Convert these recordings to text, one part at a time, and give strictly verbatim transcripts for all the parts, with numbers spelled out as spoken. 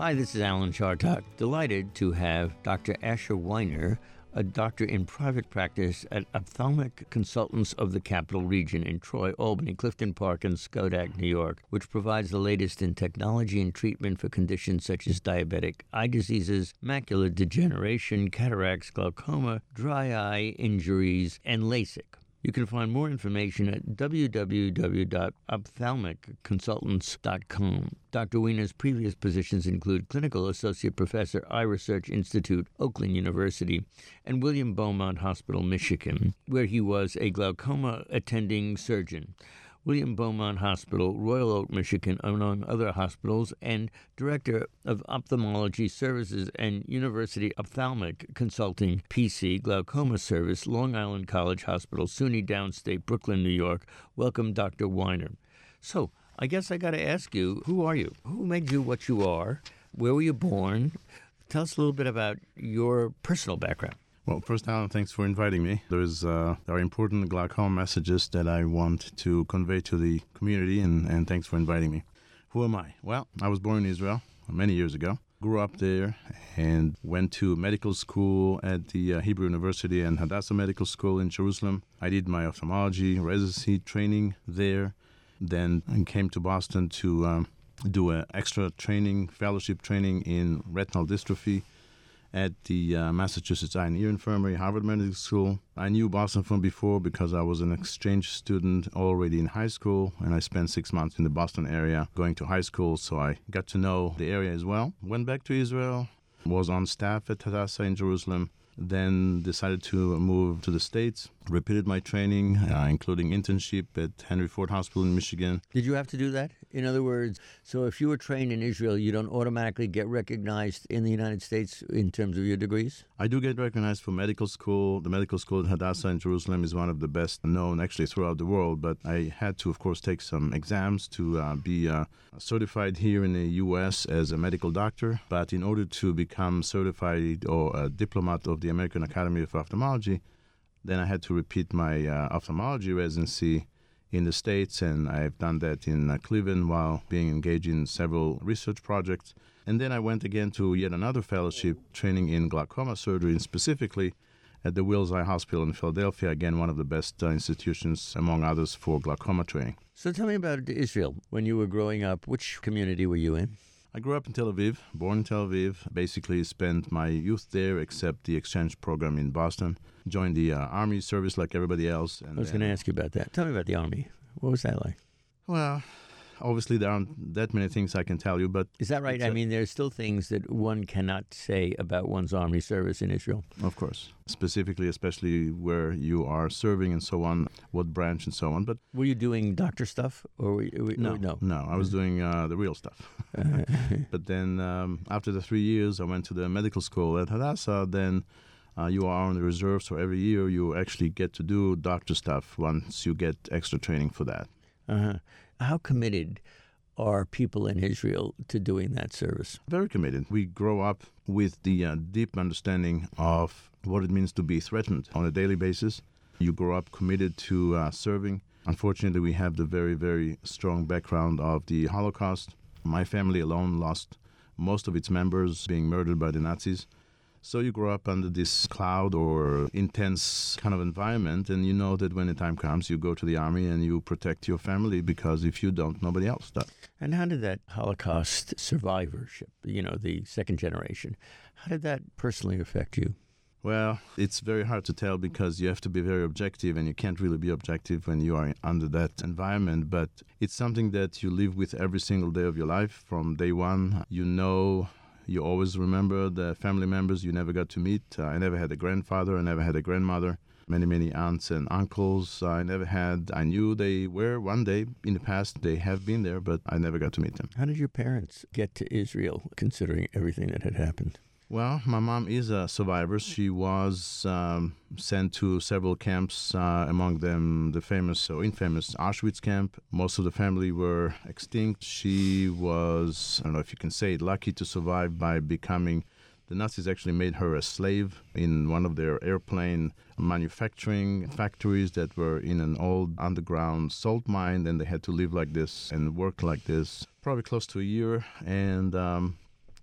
Hi, this is Alan Chartock. Delighted to have Doctor Asher Weiner, a doctor in private practice at Ophthalmic Consultants of the Capital Region in Troy, Albany, Clifton Park, and Schodack, New York, which provides the latest in technology and treatment for conditions such as diabetic eye diseases, macular degeneration, cataracts, glaucoma, dry eye injuries, and LASIK. You can find more information at w w w dot ophthalmic consultants dot com. Doctor Weiner's previous positions include Clinical Associate Professor, Eye Research Institute, Oakland University, and William Beaumont Hospital, Michigan, where he was a glaucoma attending surgeon. William Beaumont Hospital, Royal Oak, Michigan, among other hospitals, and Director of Ophthalmology Services and University Ophthalmic Consulting, P C, Glaucoma Service, Long Island College Hospital, SUNY Downstate, Brooklyn, New York. Welcome, Doctor Weiner. So, I guess I got to ask you, who are you? Who made you what you are? Where were you born? Tell us a little bit about your personal background. Well, first, Alan, thanks for inviting me. There's, uh, there are important glaucoma messages that I want to convey to the community, and, and thanks for inviting me. Who am I? Well, I was born in Israel many years ago, grew up there, and went to medical school at the uh, Hebrew University and Hadassah Medical School in Jerusalem. I did my ophthalmology residency training there, then I came to Boston to um, do an extra training, fellowship training in retinal dystrophy at the uh, Massachusetts Eye and Ear Infirmary, Harvard Medical School. I knew Boston from before because I was an exchange student already in high school, and I spent six months in the Boston area going to high school, so I got to know the area as well. Went back to Israel, was on staff at Hadassah in Jerusalem, then decided to move to the States, repeated my training, uh, including internship at Henry Ford Hospital in Michigan. Did you have to do that? In other words, so if you were trained in Israel, you don't automatically get recognized in the United States in terms of your degrees? I do get recognized for medical school. The medical school at Hadassah in Jerusalem is one of the best known actually throughout the world, but I had to, of course, take some exams to uh, be uh, certified here in the U S as a medical doctor. But in order to become certified or a diplomat of the American Academy of Ophthalmology, then I had to repeat my uh, ophthalmology residency in the States, and I've done that in uh, Cleveland while being engaged in several research projects. And then I went again to yet another fellowship training in glaucoma surgery, and specifically at the Wills Eye Hospital in Philadelphia, again, one of the best uh, institutions, among others, for glaucoma training. So tell me about Israel. When you were growing up, which community were you in? I grew up in Tel Aviv, born in Tel Aviv, basically spent my youth there except the exchange program in Boston. Joined the uh, Army service like everybody else. And I was going to ask you about that. Tell me about the Army. What was that like? Well, obviously there aren't that many things I can tell you, but... Is that right? I a, mean, there's still things that one cannot say about one's Army service in Israel. Of course. Specifically, especially where you are serving and so on, what branch and so on. But were you doing doctor stuff? or were you, No, or no. no, I was doing uh, the real stuff. But then um, after the three years, I went to the medical school at Hadassah. Then uh, you are on the reserve, so every year you actually get to do doctor stuff once you get extra training for that. Uh-huh. How committed are people in Israel to doing that service? Very committed. We grow up with the uh, deep understanding of what it means to be threatened on a daily basis. You grow up committed to uh, serving. Unfortunately, we have the very, very strong background of the Holocaust. My family alone lost most of its members being murdered by the Nazis. So you grow up under this cloud or intense kind of environment, and you know that when the time comes, you go to the army and you protect your family, because if you don't, nobody else does. And how did that Holocaust survivorship, you know, the second generation, how did that personally affect you? Well, it's very hard to tell because you have to be very objective, and you can't really be objective when you are under that environment. But it's something that you live with every single day of your life from day one. You know... You always remember the family members you never got to meet. Uh, I never had a grandfather. I never had a grandmother. Many, many aunts and uncles I never had. I knew they were one day in the past. They have been there, but I never got to meet them. How did your parents get to Israel, considering everything that had happened? Well, my mom is a survivor. She was um, sent to several camps, uh, among them the famous or infamous Auschwitz camp. Most of the family were extinct. She was, I don't know if you can say it, lucky to survive by becoming, the Nazis actually made her a slave in one of their airplane manufacturing factories that were in an old underground salt mine, and they had to live like this and work like this probably close to a year. And... Um,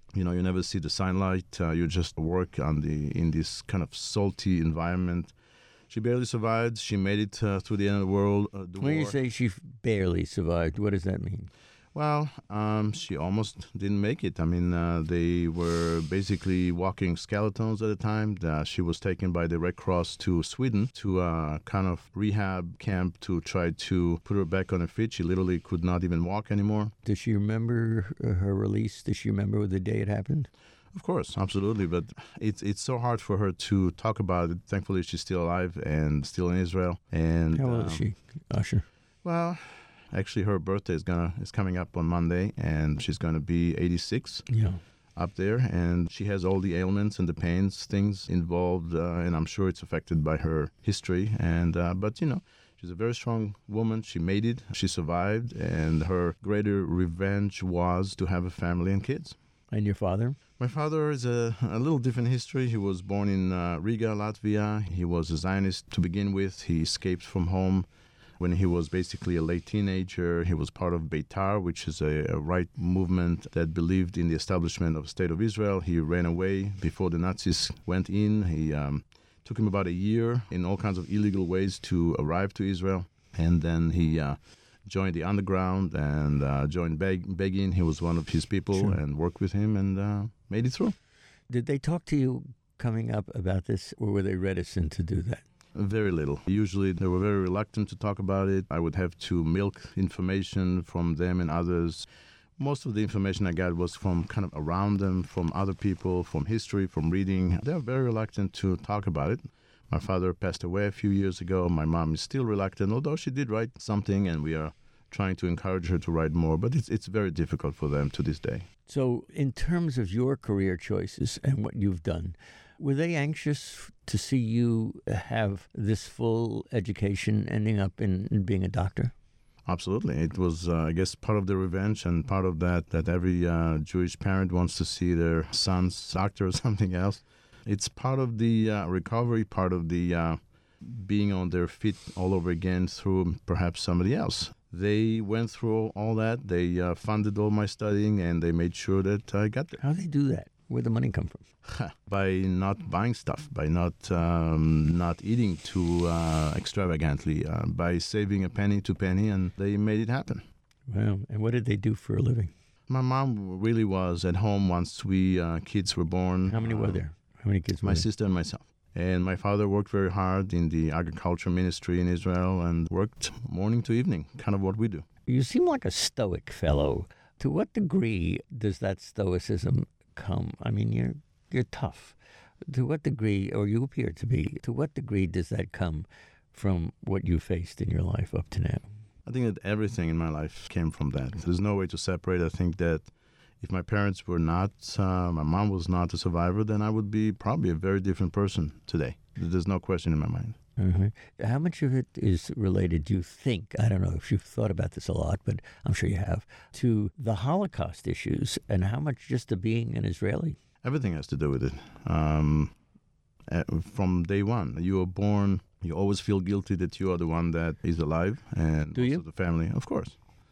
You know, you never see the sunlight. Uh, you just work on the in this kind of salty environment. She barely survived. She made it uh, through the end of the world. Uh, the When war. you say she barely survived, what does that mean? Well, um, she almost didn't make it. I mean, uh, they were basically walking skeletons at the time. Uh, she was taken by the Red Cross to Sweden to a kind of rehab camp to try to put her back on her feet. She literally could not even walk anymore. Does she remember her release? Does she remember the day it happened? Of course, absolutely. But it's it's so hard for her to talk about it. Thankfully, she's still alive and still in Israel. And how old um, is she, Usher? Well, actually, her birthday is gonna is coming up on Monday, and she's gonna be eighty-six. Yeah. Up there, and she has all the ailments and the pains, things involved, uh, and I'm sure it's affected by her history. And uh, but you know, she's a very strong woman. She made it. She survived, and her greater revenge was to have a family and kids. And your father? My father is a, a little different history. He was born in uh, Riga, Latvia. He was a Zionist to begin with. He escaped from home when he was basically a late teenager. He was part of Beitar, which is a, a right movement that believed in the establishment of the State of Israel. He ran away before the Nazis went in. He um, took him about a year in all kinds of illegal ways to arrive to Israel. And then he uh, joined the underground and uh, joined Beg- Begin. He was one of his people Sure. and worked with him and uh, made it through. Did they talk to you coming up about this, or were they reticent to do that? Very little. Usually they were very reluctant to talk about it. I would have to milk information from them and others. Most of the information I got was from kind of around them, from other people, from history, from reading. They're very reluctant to talk about it. My father passed away a few years ago. My mom is still reluctant, although she did write something, and we are trying to encourage her to write more. But it's it's very difficult for them to this day. So in terms of your career choices and what you've done, were they anxious to see you have this full education ending up in, in being a doctor? Absolutely. It was, uh, I guess, part of the revenge and part of that, that every uh, Jewish parent wants to see their son's doctor or something else. It's part of the uh, recovery, part of the uh, being on their feet all over again through perhaps somebody else. They went through all that. They uh, funded all my studying, and they made sure that I got there. How do they do that? Where'd the money come from? By not buying stuff, by not um, not eating too uh, extravagantly, uh, by saving a penny to penny, and they made it happen. Wow. And what did they do for a living? My mom really was at home once we uh, kids were born. How many were Uh, there? How many kids were My there? sister and myself. And my father worked very hard in the agriculture ministry in Israel and worked morning to evening, kind of what we do. You seem like a stoic fellow. To what degree does that stoicism come? I mean, you're you're tough. To what degree, or you appear to be, to what degree does that come from what you faced in your life up to now? I think that everything in my life came from that. There's no way to separate. I think that if my parents were not, uh, my mom was not a survivor, then I would be probably a very different person today. There's no question in my mind. Uh-huh. How much of it is related, do you think, I don't know if you've thought about this a lot, but I'm sure you have, to the Holocaust issues, and how much just to being an Israeli? Everything has to do with it. Um, uh, from day one, you are born, you always feel guilty that you are the one that is alive. And Do also you? the family, of course.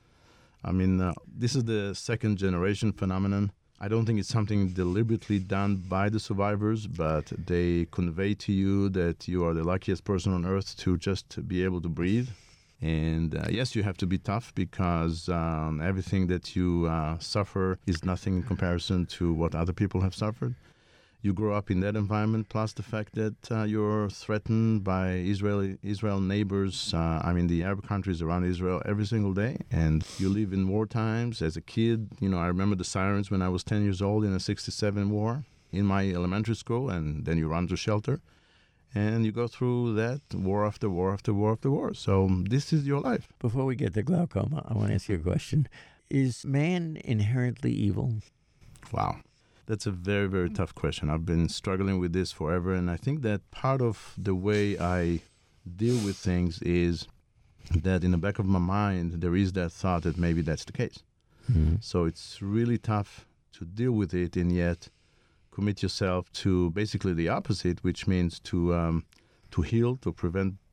I mean, uh, this is the second generation phenomenon. I don't think it's something deliberately done by the survivors, but they convey to you that you are the luckiest person on earth to just be able to breathe. And uh, yes, you have to be tough because um, everything that you uh, suffer is nothing in comparison to what other people have suffered. You grow up in that environment, plus the fact that uh, you're threatened by Israeli Israel neighbors, uh, I mean the Arab countries around Israel every single day. And you live in war times. As a kid, you know, I remember the sirens when I was ten years old in a sixty-seven war in my elementary school, and then you run to shelter. And you go through that war after war after war after war. So this is your life. Before we get to glaucoma, I want to ask you a question. Is man inherently evil? Wow. That's a very, very tough question. I've been struggling with this forever, and I think that part of the way I deal with things is that in the back of my mind, there is that thought that maybe that's the case. Mm-hmm. So it's really tough to deal with it and yet commit yourself to basically the opposite, which means to um, to heal, to prevent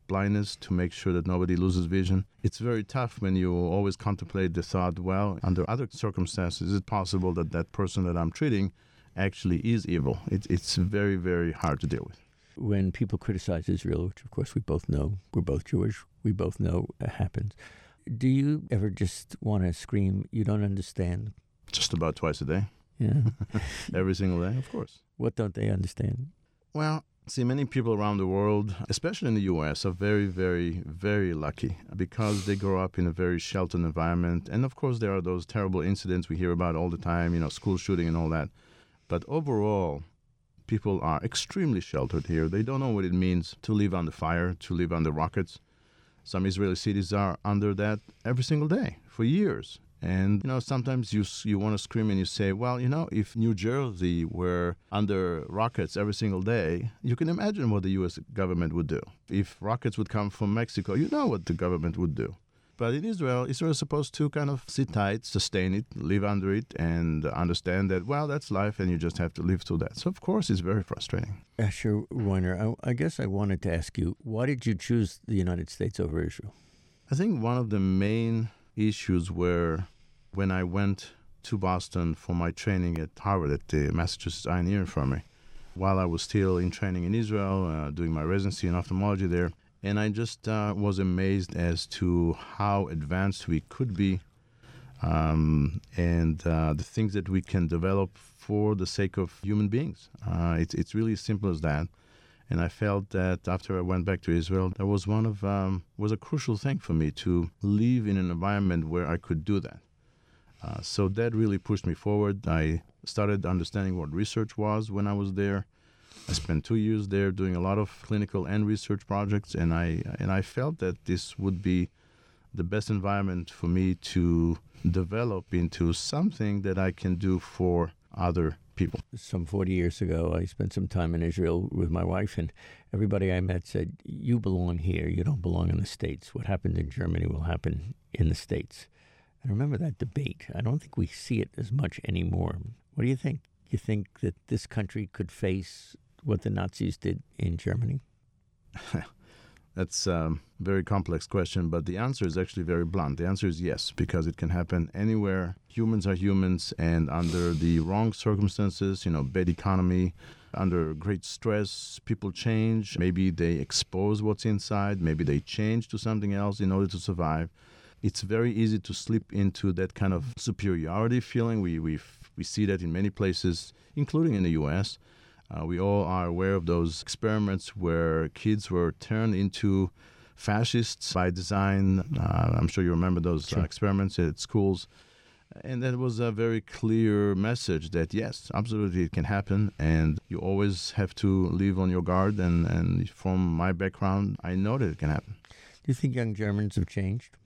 blindness to make sure that nobody loses vision. It's very tough when you always contemplate the thought, well, under other circumstances, is it possible that that person that I'm treating actually is evil? It, it's very, very hard to deal with. When people criticize Israel, which of course we both know, we're both Jewish, we both know it happens, do you ever just want to scream, you don't understand? Just about twice a day. Yeah. Every single day, of course. What don't they understand? Well, see, many people around the world, especially in the U S, are very, very, very lucky because they grow up in a very sheltered environment. And of course, there are those terrible incidents we hear about all the time, you know, school shooting and all that. But overall, people are extremely sheltered here. They don't know what it means to live under fire, to live under rockets. Some Israeli cities are under that every single day for years. And, you know, sometimes you you want to scream and you say, well, you know, if New Jersey were under rockets every single day, you can imagine what the U S government would do. If rockets would come from Mexico, you know what the government would do. But in Israel, Israel is supposed to kind of sit tight, sustain it, live under it, and understand that, well, that's life, and you just have to live through that. So, of course, it's very frustrating. Asher Weiner, I, I guess I wanted to ask you, why did you choose the United States over Israel? I think one of the main issues were when I went to Boston for my training at Harvard, at the Massachusetts Eye and Ear Infirmary, while I was still in training in Israel, uh, doing my residency in ophthalmology there. And I just uh, was amazed as to how advanced we could be um, and uh, the things that we can develop for the sake of human beings. Uh, it's, it's really as simple as that. And I felt that after I went back to Israel, that was one of um, was a crucial thing for me to live in an environment where I could do that. Uh, so that really pushed me forward. I started understanding what research was when I was there. I spent two years there doing a lot of clinical and research projects, and I and I felt that this would be the best environment for me to develop into something that I can do for other people. Some forty years ago, I spent some time in Israel with my wife, and everybody I met said, you belong here, you don't belong in the States. What happened in Germany will happen in the States. I remember that debate. I don't think we see it as much anymore. What do you think? You think that this country could face what the Nazis did in Germany? That's a very complex question, but the answer is actually very blunt. The answer is yes, because it can happen anywhere. Humans are humans, and under the wrong circumstances, you know, bad economy, under great stress, people change. Maybe they expose what's inside. Maybe they change to something else in order to survive. It's very easy to slip into that kind of superiority feeling. We we we see that in many places, including in the U S. Uh, we all are aware of those experiments where kids were turned into fascists by design. Uh, I'm sure you remember those Sure. uh, experiments at schools. And that was a very clear message that, yes, absolutely it can happen. And you always have to live on your guard. And, and from my background, I know that it can happen. Do you think young Germans have changed?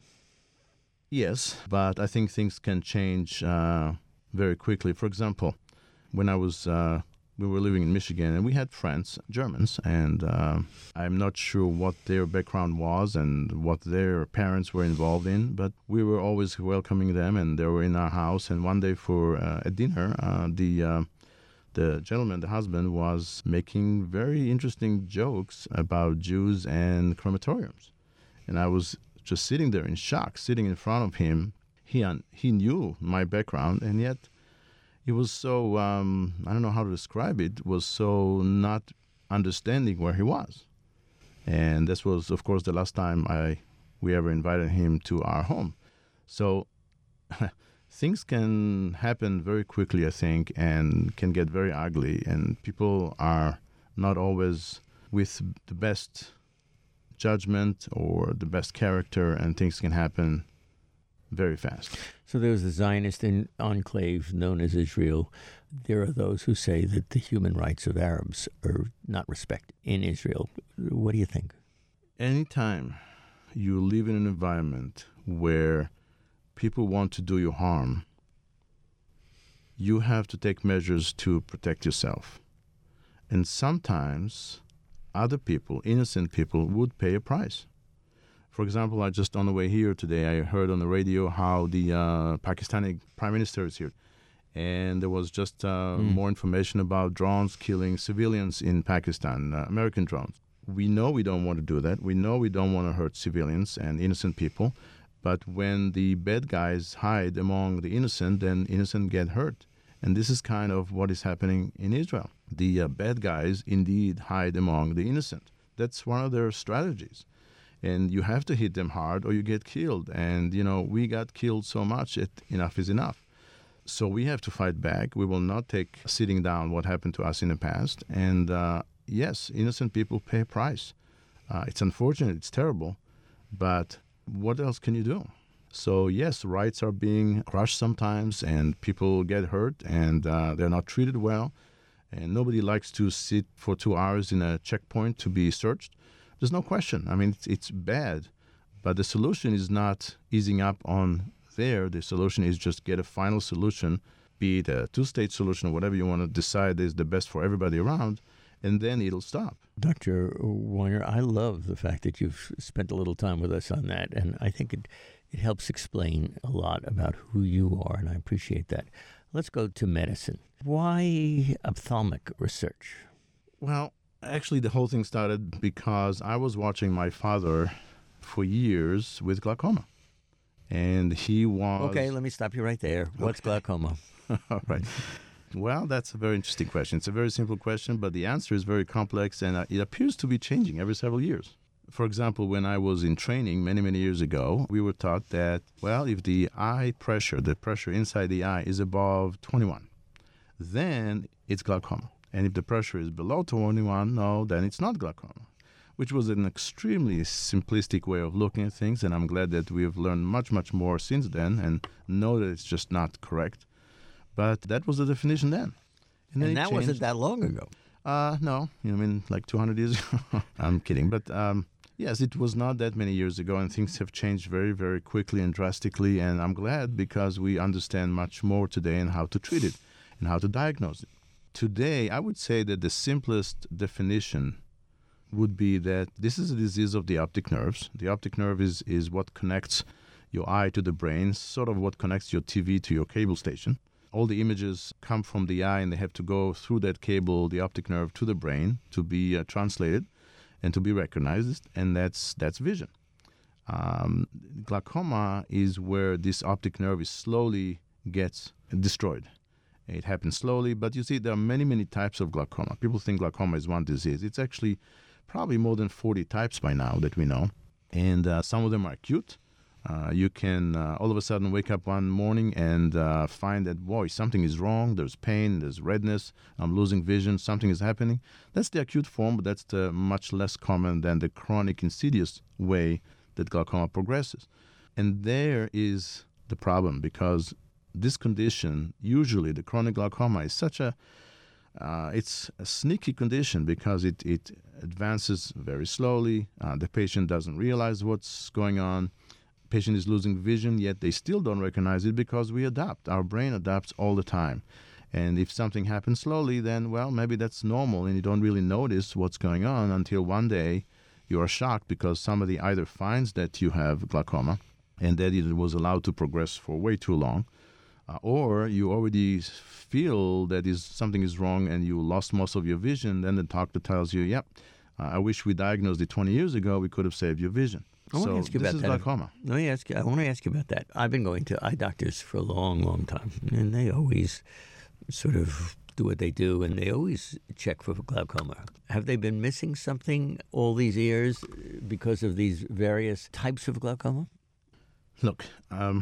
Yes, but I think things can change uh, very quickly. For example, when I was... Uh, We were living in Michigan, and we had friends, Germans, and uh, I'm not sure what their background was and what their parents were involved in, but we were always welcoming them, and they were in our house. And one day for uh, a dinner, uh, the uh, the gentleman, the husband, was making very interesting jokes about Jews and crematoriums. And I was just sitting there in shock, sitting in front of him. He, un- he knew my background, and yet... He was so, um, I don't know how to describe it, was so not understanding where he was. And this was, of course, the last time I we ever invited him to our home. So things can happen very quickly, I think, and can get very ugly. And people are not always with the best judgment or the best character, and things can happen very fast. So there's the Zionist en- enclave known as Israel. There are those who say that the human rights of Arabs are not respected in Israel. What do you think? Anytime you live in an environment where people want to do you harm, you have to take measures to protect yourself. And sometimes other people, innocent people, would pay a price. For example, I just on the way here today, I heard on the radio how the uh, Pakistani prime minister is here. And there was just uh, mm. more information about drones killing civilians in Pakistan, uh, American drones. We know we don't want to do that. We know we don't want to hurt civilians and innocent people. But when the bad guys hide among the innocent, then innocent get hurt. And this is kind of what is happening in Israel. The uh, bad guys indeed hide among the innocent. That's one of their strategies. And you have to hit them hard or you get killed. And, you know, we got killed so much that enough is enough. So we have to fight back. We will not take sitting down what happened to us in the past. And uh, yes, innocent people pay a price. Uh, it's unfortunate. It's terrible. But what else can you do? So yes, rights are being crushed sometimes and people get hurt and uh, they're not treated well. And nobody likes to sit for two hours in a checkpoint to be searched. There's no question. I mean, it's, it's bad. But the solution is not easing up on there. The solution is just get a final solution, be it a two-state solution or whatever you want to decide is the best for everybody around, and then it'll stop. Doctor Weiner, I love the fact that you've spent a little time with us on that, and I think it, it helps explain a lot about who you are, and I appreciate that. Let's go to medicine. Why ophthalmic research? Well, actually, the whole thing started because I was watching my father for years with glaucoma. And he was... Okay, let me stop you right there. What's okay. glaucoma? All right. Well, that's a very interesting question. It's a very simple question, but the answer is very complex, and uh, it appears to be changing every several years. For example, when I was in training many, many years ago, we were taught that, well, if the eye pressure, the pressure inside the eye is above twenty-one, then it's glaucoma. And if the pressure is below twenty-one, no, then it's not glaucoma, which was an extremely simplistic way of looking at things, and I'm glad that we have learned much, much more since then and know that it's just not correct. But that was the definition then. And, and that wasn't that long ago. Uh, no, you know, I mean, like two hundred years ago. I'm kidding. But um, yes, it was not that many years ago, and things have changed very, very quickly and drastically, and I'm glad because we understand much more today and how to treat it and how to diagnose it. Today, I would say that the simplest definition would be that this is a disease of the optic nerves. The optic nerve is, is what connects your eye to the brain, sort of what connects your T V to your cable station. All the images come from the eye and they have to go through that cable, the optic nerve, to the brain to be uh, translated and to be recognized, and that's that's vision. Um, glaucoma is where this optic nerve is slowly gets destroyed. It happens slowly, but you see there are many, many types of glaucoma. People think glaucoma is one disease. It's actually probably more than forty types by now that we know. And uh, some of them are acute. Uh, you can uh, all of a sudden wake up one morning and uh, find that, boy, something is wrong. There's pain, there's redness, I'm losing vision, something is happening. That's the acute form, but that's the much less common than the chronic insidious way that glaucoma progresses. And there is the problem, because this condition, usually the chronic glaucoma, is such a Uh, it's a sneaky condition because it, it advances very slowly. Uh, the patient doesn't realize what's going on. Patient is losing vision, yet they still don't recognize it because we adapt. Our brain adapts all the time. And if something happens slowly, then, well, maybe that's normal and you don't really notice what's going on until one day you are shocked because somebody either finds that you have glaucoma and that it was allowed to progress for way too long, Uh, or you already feel that is something is wrong and you lost most of your vision, then the doctor tells you, yep, uh, I wish we diagnosed it twenty years ago, we could have saved your vision. I want so to ask you this about is that. glaucoma. Let me ask you, I want to ask you about that. I've been going to eye doctors for a long, long time, and they always sort of do what they do, and they always check for glaucoma. Have they been missing something all these years because of these various types of glaucoma? Look, um...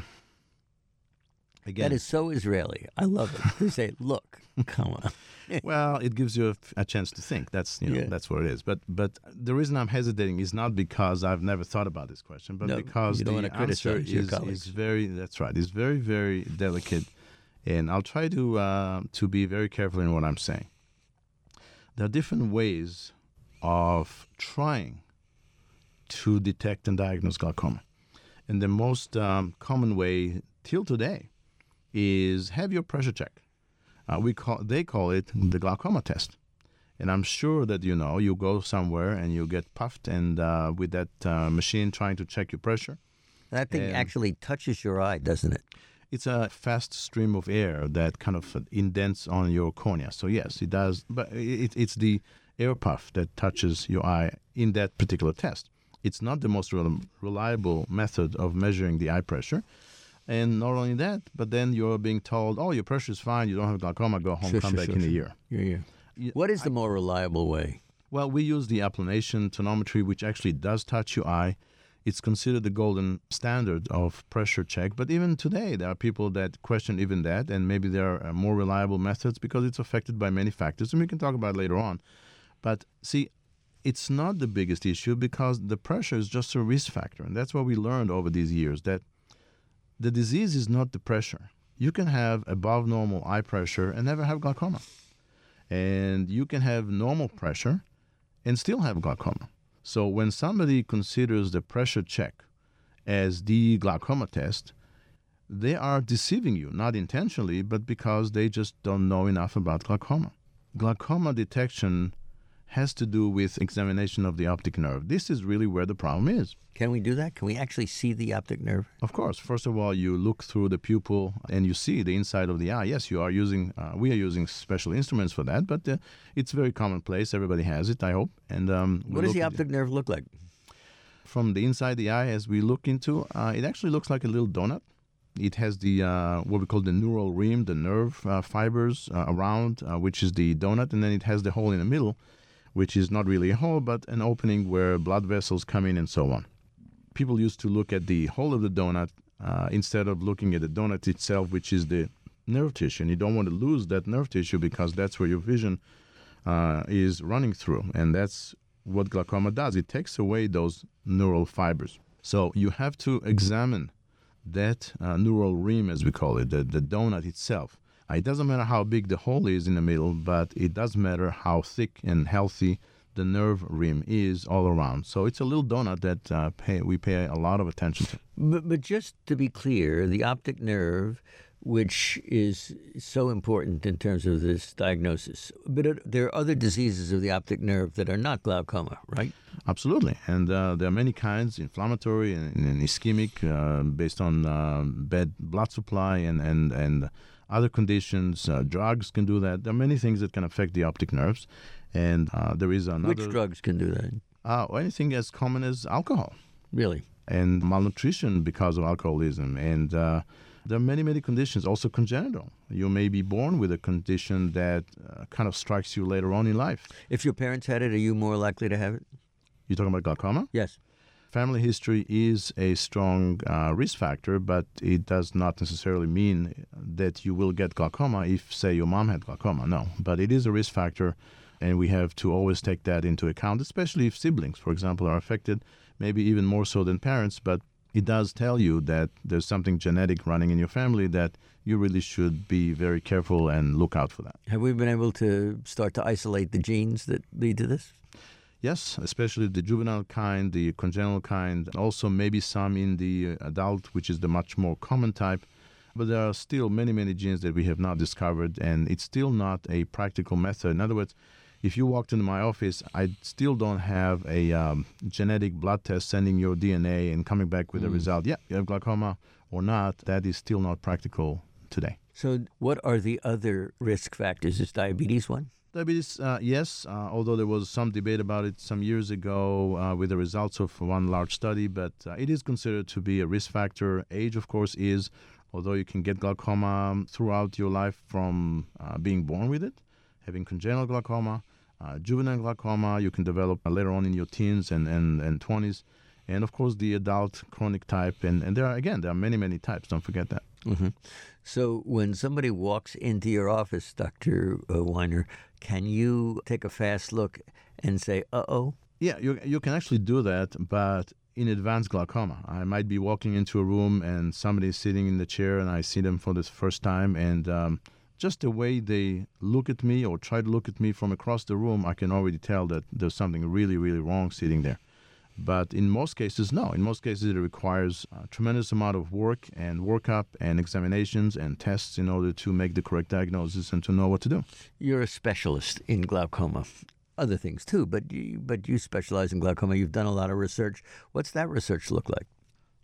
Again. That is so Israeli. I love it. They say, look, come on. Well, it gives you a, a chance to think. That's you know yeah. that's what it is. But but the reason I'm hesitating is not because I've never thought about this question, but no, because you don't the want to answer criticize your is, is very that's right. It's very very delicate, and I'll try to uh, to be very careful in what I'm saying. There are different ways of trying to detect and diagnose glaucoma, and the most um, common way till today is have your pressure check. Uh, we call they call it the glaucoma test, and I'm sure that you know you go somewhere and you get puffed and uh, with that uh, machine trying to check your pressure. That thing and actually touches your eye, doesn't it? It's a fast stream of air that kind of indents on your cornea. So yes, it does. But it, it's the air puff that touches your eye in that particular test. It's not the most rel- reliable method of measuring the eye pressure. And not only that, but then you're being told, oh, your pressure is fine, you don't have glaucoma, go home, Sure, come sure, back sure, in sure. a year. Yeah, yeah. Yeah, What is the more reliable way? Well, we use the applanation tonometry, which actually does touch your eye. It's considered the golden standard of pressure check. But even today, there are people that question even that, and maybe there are uh, more reliable methods because it's affected by many factors, and we can talk about it later on. But see, it's not the biggest issue because the pressure is just a risk factor, and that's what we learned over these years, that the disease is not the pressure. You can have above normal eye pressure and never have glaucoma. And you can have normal pressure and still have glaucoma. So when somebody considers the pressure check as the glaucoma test, they are deceiving you, not intentionally, but because they just don't know enough about glaucoma. Glaucoma detection has to do with examination of the optic nerve. This is really where the problem is. Can we do that? Can we actually see the optic nerve? Of course. First of all, you look through the pupil and you see the inside of the eye. Yes, you are using, uh, we are using special instruments for that, but uh, it's very commonplace. Everybody has it, I hope. And um, we What does look the at optic nerve look like? From the inside the eye, as we look into, uh, it actually looks like a little donut. It has the uh, what we call the neural rim, the nerve uh, fibers uh, around, uh, which is the donut, and then it has the hole in the middle, which is not really a hole, but an opening where blood vessels come in and so on. People used to look at the hole of the donut uh, instead of looking at the donut itself, which is the nerve tissue. And you don't want to lose that nerve tissue because that's where your vision uh, is running through. And that's what glaucoma does. It takes away those neural fibers. So you have to examine that uh, neural rim, as we call it, the, the donut itself. Uh, it doesn't matter how big the hole is in the middle, but it does matter how thick and healthy the nerve rim is all around. So it's a little donut that uh, pay, we pay a lot of attention to. But, but just to be clear, the optic nerve, which is so important in terms of this diagnosis, but it, there are other diseases of the optic nerve that are not glaucoma, right? Absolutely. And uh, there are many kinds, inflammatory and, and ischemic, uh, based on uh, bad blood supply and, and, and other conditions. Uh, drugs can do that. There are many things that can affect the optic nerves. And uh, there is another... Which drugs can do that? Uh, anything as common as alcohol. Really? And malnutrition because of alcoholism. And uh, there are many, many conditions, also congenital. You may be born with a condition that uh, kind of strikes you later on in life. If your parents had it, are you more likely to have it? You're talking about glaucoma? Yes. Family history is a strong uh, risk factor, but it does not necessarily mean that you will get glaucoma if, say, your mom had glaucoma. No, but it is a risk factor, and we have to always take that into account, especially if siblings, for example, are affected, maybe even more so than parents. But it does tell you that there's something genetic running in your family that you really should be very careful and look out for that. Have we been able to start to isolate the genes that lead to this? Yes, especially the juvenile kind, the congenital kind, also maybe some in the adult, which is the much more common type. But there are still many, many genes that we have not discovered, and it's still not a practical method. In other words, if you walked into my office, I still don't have a um, genetic blood test sending your D N A and coming back with mm. a result. Yeah, you have glaucoma or not. That is still not practical today. So what are the other risk factors? Is diabetes one? Diabetes, uh, yes, uh, although there was some debate about it some years ago uh, with the results of one large study, but uh, it is considered to be a risk factor. Age, of course, is, although you can get glaucoma throughout your life from uh, being born with it, having congenital glaucoma, uh, juvenile glaucoma, you can develop uh, later on in your teens and, and, and twenties, and of course the adult chronic type, and, and there are, again, there are many, many types, don't forget that. Mm-hmm. So when somebody walks into your office, Doctor Weiner, can you take a fast look and say, uh-oh? Yeah, you you can actually do that, but in advanced glaucoma. I might be walking into a room and somebody's sitting in the chair and I see them for the first time, and um, just the way they look at me or try to look at me from across the room, I can already tell that there's something really, really wrong sitting there. But in most cases, no. In most cases, it requires a tremendous amount of work and workup and examinations and tests in order to make the correct diagnosis and to know what to do. You're a specialist in glaucoma. Other things too, but you, but you specialize in glaucoma. You've done a lot of research. What's that research look like?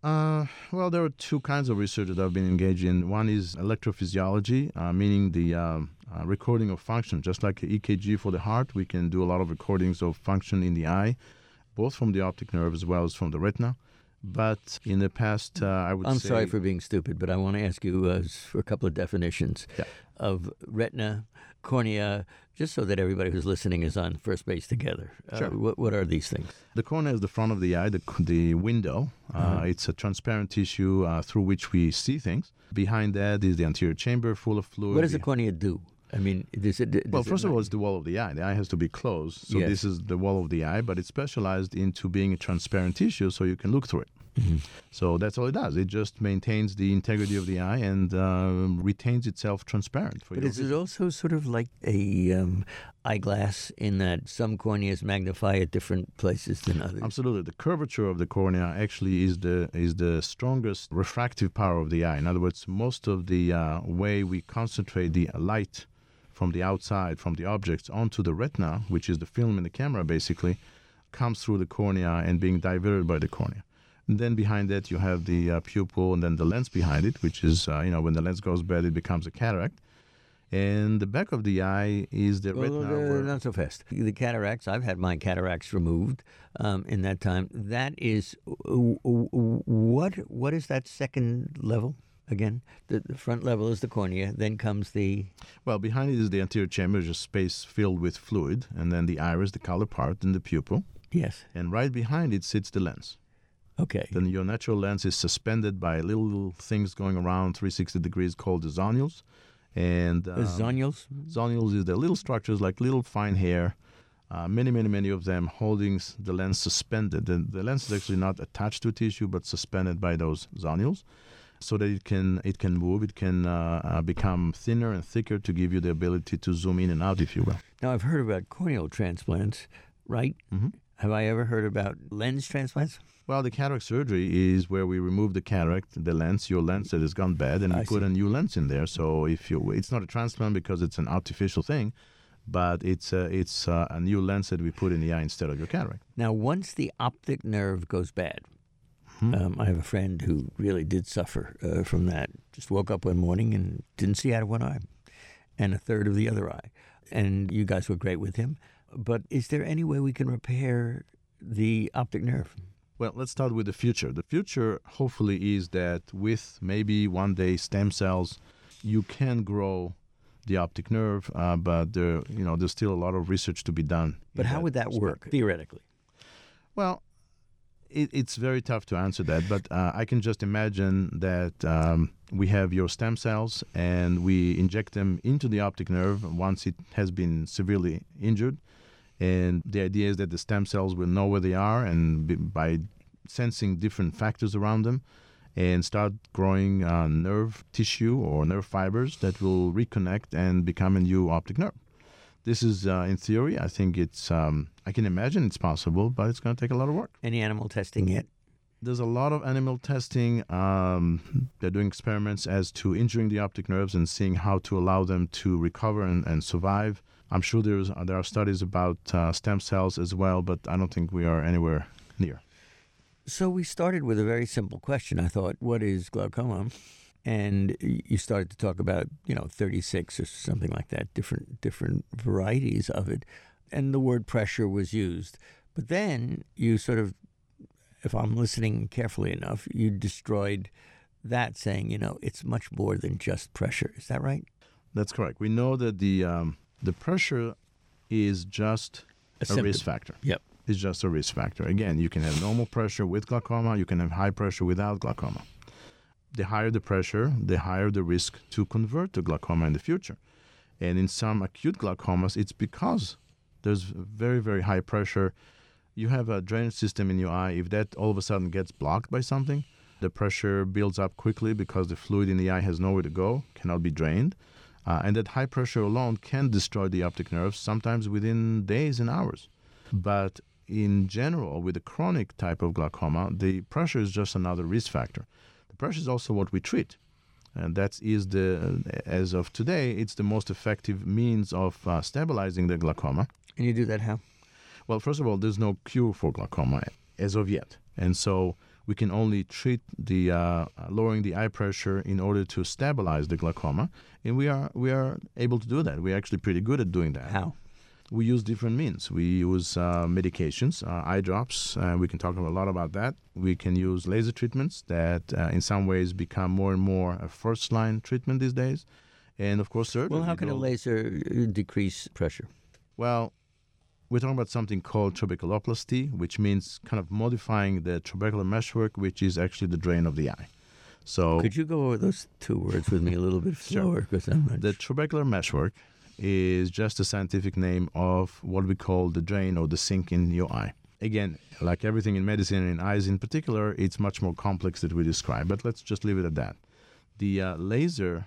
Uh, well, there are two kinds of research that I've been engaged in. One is electrophysiology, uh, meaning the um, uh, recording of function. Just like E K G for the heart, we can do a lot of recordings of function in the eye, both from the optic nerve as well as from the retina. But in the past, uh, I would I'm say... sorry for being stupid, but I want to ask you uh, for a couple of definitions Yeah. of retina, cornea, just so that everybody who's listening is on first base together. Sure. Uh, what, what are these things? The cornea is the front of the eye, the, the window. Uh, Uh-huh. It's a transparent tissue uh, through which we see things. Behind that is the anterior chamber full of fluid. What does the The- cornea do? I mean, does it... Does Well, it first of not- all, it's the wall of the eye. The eye has to be closed. So Yes. this is the wall of the eye, but it's specialized into being a transparent tissue so you can look through it. Mhm. So that's all it does. It just maintains the integrity of the eye and uh, retains itself transparent. For But your is it vision. also sort of like a um, eyeglass in that some corneas magnify at different places than others? Absolutely. The curvature of the cornea actually is the is the strongest refractive power of the eye. In other words, most of the uh, way we concentrate the light from the outside, from the objects, onto the retina, which is the film in the camera basically, comes through the cornea and being diverted by the cornea. And then behind that you have the uh, pupil and then the lens behind it, which is, uh, you know, when the lens goes bad, it becomes a cataract. And the back of the eye is the Well, retina. uh, where- not so fast. The cataracts, I've had my cataracts removed um, in that time. That is, uh, what? what is that second level again? The, the front level is the cornea, then comes the... Well, behind it is the anterior chamber, just space filled with fluid, and then the iris, the color part, and the pupil. Yes. And right behind it sits the lens. Okay. Then your natural lens is suspended by little, little things going around three hundred sixty degrees called the zonules. And The um, zonules? zonules is the little structures like little fine hair, uh, many, many, many of them holding s- the lens suspended. The, the lens is actually not attached to a tissue, but suspended by those zonules, so that it can it can move, it can uh, uh, become thinner and thicker to give you the ability to zoom in and out, if you will. Now, I've heard about corneal transplants, right? Mm-hmm. Have I ever heard about lens transplants? Well, the cataract surgery is where we remove the cataract, the lens, your lens that has gone bad, and we I put see. a new lens in there. So if you, it's not a transplant because it's an artificial thing, but it's a, it's a, a new lens that we put in the eye instead of your cataract. Now, once the optic nerve goes bad, Hmm. um, I have a friend who really did suffer uh, from that. Just woke up one morning and didn't see out of one eye and a third of the other eye. And you guys were great with him. But is there any way we can repair the optic nerve? Well, let's start with the future. The future, hopefully, is that with maybe one day stem cells, you can grow the optic nerve, uh, but there, you know, there's still a lot of research to be done. But in how would that respect. work, theoretically? Well, it, it's very tough to answer that, but uh, I can just imagine that um, we have your stem cells and we inject them into the optic nerve once it has been severely injured. And the idea is that the stem cells will know where they are, and b- by sensing different factors around them, and start growing uh, nerve tissue or nerve fibers that will reconnect and become a new optic nerve. This is, uh, in theory, I think it's, um, I can imagine it's possible, but it's going to take a lot of work. Any animal testing yet? There's a lot of animal testing. Um, they're doing experiments as to injuring the optic nerves and seeing how to allow them to recover and, and survive. I'm sure there's, uh, there are studies about uh, stem cells as well, but I don't think we are anywhere near. So we started with a very simple question. I thought, what is glaucoma? And you started to talk about, you know, thirty-six or something like that, different different varieties of it. And the word pressure was used. But then you sort of, if I'm listening carefully enough, you destroyed that, saying, you know, it's much more than just pressure. Is that right? That's correct. We know that the um, the pressure is just A a, symptom. risk factor. Yep. It's just a risk factor. Again, you can have normal pressure with glaucoma. You can have high pressure without glaucoma. The higher the pressure, the higher the risk to convert to glaucoma in the future. And in some acute glaucomas, it's because there's very, very high pressure. You have a drainage system in your eye. If that all of a sudden gets blocked by something, the pressure builds up quickly because the fluid in the eye has nowhere to go, cannot be drained. Uh, and that high pressure alone can destroy the optic nerves, sometimes within days and hours. But in general, with the chronic type of glaucoma, the pressure is just another risk factor. The pressure is also what we treat. And that is the, as of today, it's the most effective means of uh, stabilizing the glaucoma. And you do that how? Well, first of all, there's no cure for glaucoma as of yet. And so We can only treat the uh, lowering the eye pressure in order to stabilize the glaucoma, and we are we are able to do that. We're actually pretty good at doing that. How? We use different means. We use uh, medications, uh, eye drops. Uh, we can talk a lot about that. We can use laser treatments that uh, in some ways become more and more a first-line treatment these days. And, of course, surgery. Well, how can a laser decrease pressure? Well, we're talking about something called trabeculoplasty, which means kind of modifying the trabecular meshwork, which is actually the drain of the eye. So, could you go over those two words with me a little bit slower? Because I'm not the trabecular meshwork is just a scientific name of what we call the drain or the sink in your eye. Again, like everything in medicine and in eyes in particular, it's much more complex that we describe, but let's just leave it at that. The uh, laser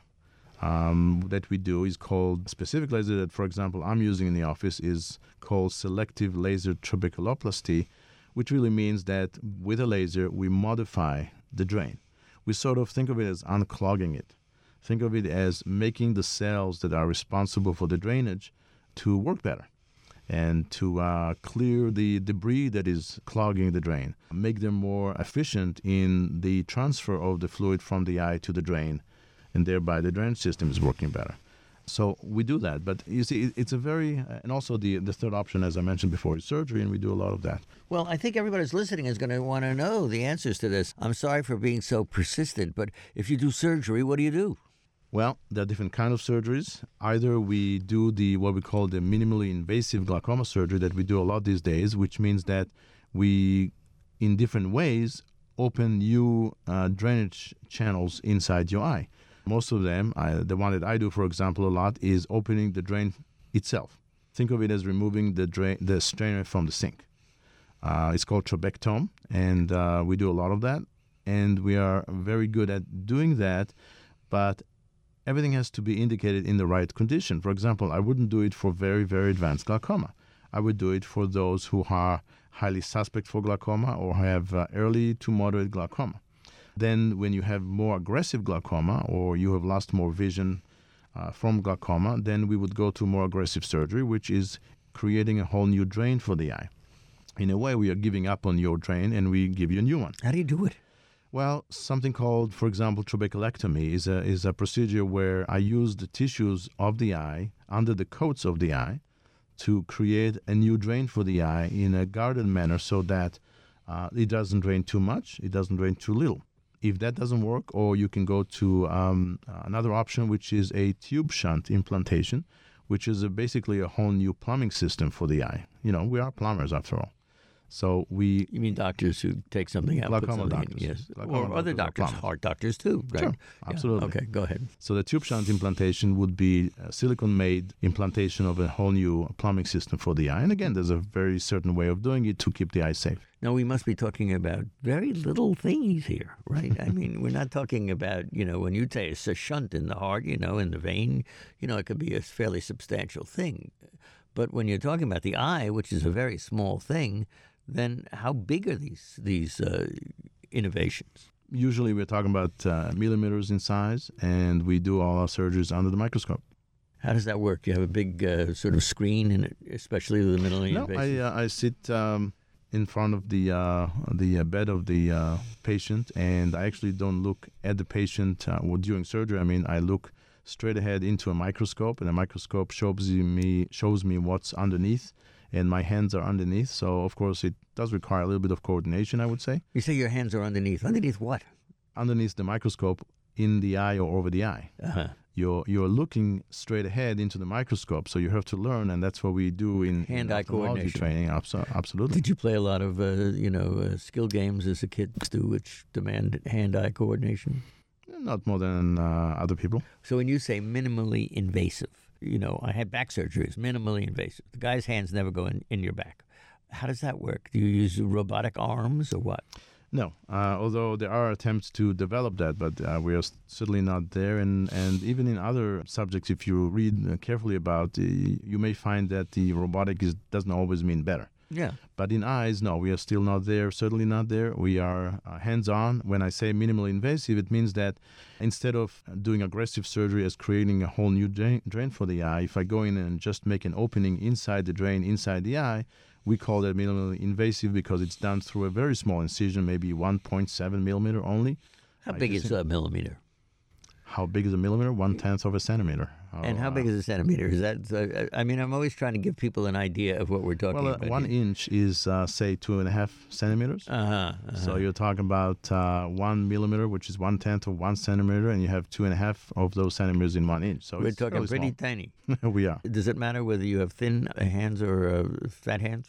um, that we do is called, specific laser that, for example, I'm using in the office is called selective laser trabeculoplasty, which really means that with a laser, we modify the drain. We sort of think of it as unclogging it. Think of it as making the cells that are responsible for the drainage to work better and to uh, clear the debris that is clogging the drain, make them more efficient in the transfer of the fluid from the eye to the drain, and thereby the drainage system is working better. So we do that. But you see, it's a very, and also the, the third option, as I mentioned before, is surgery, and we do a lot of that. Well, I think everybody who's listening is going to want to know the answers to this. I'm sorry for being so persistent, but if you do surgery, what do you do? Well, there are different kinds of surgeries. Either we do the what we call the minimally invasive glaucoma surgery that we do a lot these days, which means that we, in different ways, open new uh, drainage channels inside your eye. Most of them, I, the one that I do, for example, a lot, is opening the drain itself. Think of it as removing the drain, the strainer from the sink. Uh, it's called trabectome, and uh, we do a lot of that. And we are very good at doing that, but everything has to be indicated in the right condition. For example, I wouldn't do it for very, very advanced glaucoma. I would do it for those who are highly suspect for glaucoma or have uh, early to moderate glaucoma. Then when you have more aggressive glaucoma or you have lost more vision uh, from glaucoma, then we would go to more aggressive surgery, which is creating a whole new drain for the eye. In a way, we are giving up on your drain and we give you a new one. How do you do it? Well, something called, for example, trabeculectomy is a is a procedure where I use the tissues of the eye under the coats of the eye to create a new drain for the eye in a guarded manner so that uh, it doesn't drain too much, it doesn't drain too little. If that doesn't work, or you can go to um, another option, which is a tube shunt implantation, which is a, basically a whole new plumbing system for the eye. You know, we are plumbers after all. So we... You mean doctors who take something out, put glaucoma something doctors. in? Yes. Glaucoma Or other doctors doctors, are heart doctors too, right? Sure, Yeah. absolutely. Okay, go ahead. So the tube shunt implantation would be a silicone-made implantation of a whole new plumbing system for the eye. And again, there's a very certain way of doing it to keep the eye safe. Now, we must be talking about very little things here, right? I mean, we're not talking about, you know, when you say it's a shunt in the heart, you know, in the vein, you know, it could be a fairly substantial thing. But when you're talking about the eye, which is a very small thing, then how big are these these uh, innovations? Usually we're talking about uh, millimeters in size, and we do all our surgeries under the microscope. How does that work? You have a big uh, sort of screen, in it, especially the minimally No, invasive? I, uh, I sit um, in front of the uh, the uh, bed of the uh, patient, and I actually don't look at the patient uh, well, during surgery. I mean, I look straight ahead into a microscope, and the microscope shows me shows me what's underneath, and my hands are underneath. So, of course, it does require a little bit of coordination, I would say. You say your hands are underneath. Underneath what? Underneath the microscope, in the eye or over the eye. Uh-huh. You're you're looking straight ahead into the microscope, so you have to learn, and that's what we do in Hand-eye in ophthalmology coordination. training. Abso- Absolutely. Did you play a lot of, uh, you know, uh, skill games as a kid do, which demand hand-eye coordination? Not more than uh, other people. So when you say minimally invasive, you know, I had back surgery. It's minimally invasive. The guy's hands never go in, in your back. How does that work? Do you use robotic arms or what? No, uh, although there are attempts to develop that, but uh, we are certainly not there. And, and even in other subjects, if you read carefully about, uh, you may find that the robotic is, doesn't always mean better. Yeah. But in eyes, no, we are still not there, certainly not there. We are uh, hands-on. When I say minimally invasive, it means that instead of doing aggressive surgery as creating a whole new drain, drain for the eye, if I go in and just make an opening inside the drain, inside the eye, We call that minimally invasive because it's done through a very small incision, maybe one point seven millimeter only. How I big just is think- a millimeter? How big is a millimeter? One tenth of a centimeter. And Oh, how big uh, is a centimeter? Is that? Uh, I mean, I'm always trying to give people an idea of what we're talking Well, uh, about. one here. inch is, uh, say, two and a half centimeters. Uh-huh, uh-huh. So you're talking about uh, one millimeter, which is one tenth of one centimeter, and you have two and a half of those centimeters in one inch. So We're it's talking fairly pretty tiny. small. We are. Does it matter whether you have thin hands or uh, fat hands?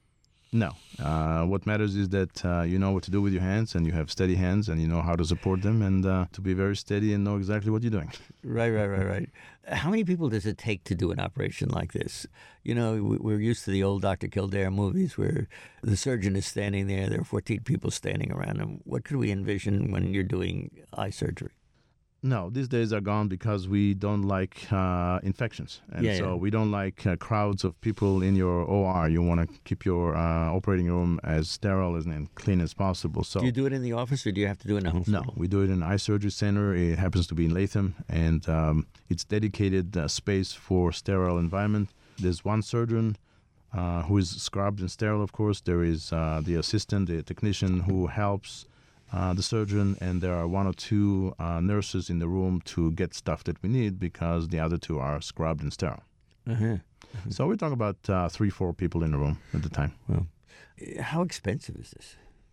No. Uh, what matters is that uh, you know what to do with your hands, and you have steady hands, and you know how to support them, and uh, to be very steady and know exactly what you're doing. Right, right, right, right. How many people does it take to do an operation like this? You know, we- we're used to the old Doctor Kildare movies where the surgeon is standing there, there are fourteen people standing around him. What could we envision when you're doing eye surgery? No, these days are gone because we don't like uh, infections. And Yeah, so yeah. we don't like uh, crowds of people in your O R. You want to keep your uh, operating room as sterile as and clean as possible. So Do you do it in the office or do you have to do it in a hospital? no, we do it in an eye surgery center. It happens to be in Latham, and um, it's dedicated uh, space for sterile environment. There's one surgeon uh, who is scrubbed and sterile, of course. There is uh, the assistant, the technician who helps uh, the surgeon, and there are one or two uh, nurses in the room to get stuff that we need because the other two are scrubbed and sterile. Uh-huh. So we're talking about uh, three, four people in the room at the time. Well, how expensive is this?